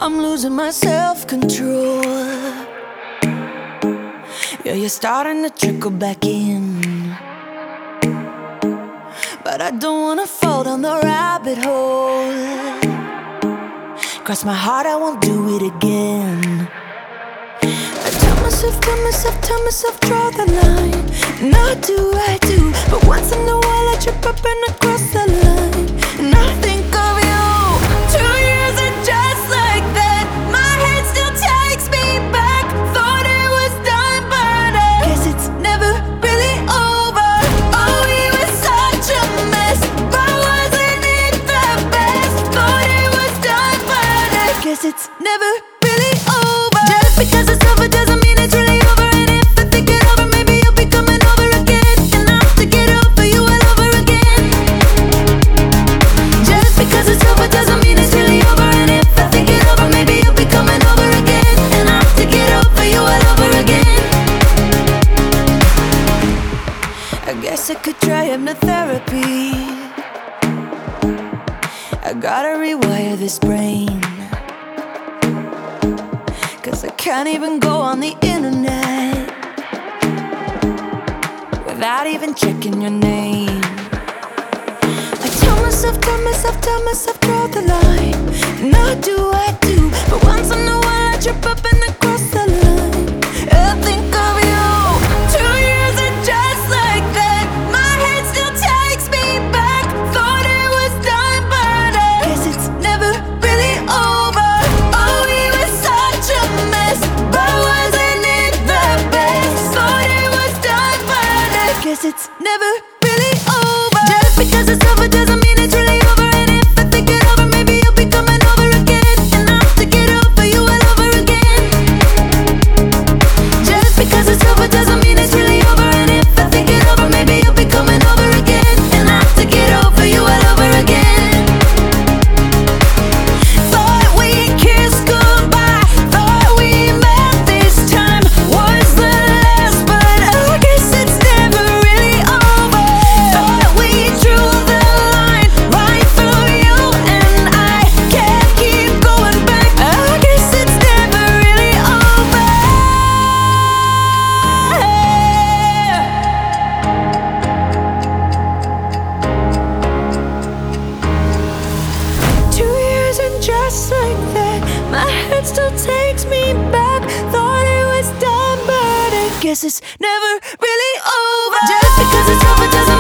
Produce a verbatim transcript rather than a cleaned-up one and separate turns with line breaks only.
I'm losing my self-control. Yeah, you're starting to trickle back in, but I don't wanna fall down the rabbit hole. Cross my heart, I won't do it again. I tell myself, tell myself, tell myself, draw the line. Not do I do, but once in a while I trip up and I cross the line. And I think of you. Two years and just like that, my head still takes me back. Thought it was done, but I guess it's never really over. Oh, we were such a mess, but wasn't it the best? Thought it was done, but I guess it's never really over. Just because it's over doesn't mean it's really over. And if I think it over, maybe you'll be coming over again. And I have to get over you all over again. Just because it's over doesn't mean it's really over. And if I think it over, maybe you'll be coming over again. And I have to get over you all over again. I guess I could try hypnotherapy. I gotta rewire this brain, 'cause I can't even go on the internet without even checking your name. I tell myself, tell myself, tell myself, draw the line. Not do I do, but once in a while I trip up and I cross the line. I think of you. Two years and just like that, my head still takes me back. Thought it was done, but I guess it's never really over. Oh, we were such a mess, but wasn't it the best? Thought it was done, but I guess it's never really over. Just because it's over doesn't mean it's really over. And if I think it over, maybe you'll be coming over again. And I have to get over you all over again. Just because it's over doesn't mean it's really over. And if I think it over, maybe you'll be coming over again. And I have to get over you all over again. Thought we kissed goodbye, thought we met this time was the last, but I guess it's never really over. Thought we drew the line right through you, and I can't keep going back. I guess it's never really over. Two years and just like that, my head still takes me back. Thought it was done, but I guess it's never really over. Just because it's over doesn't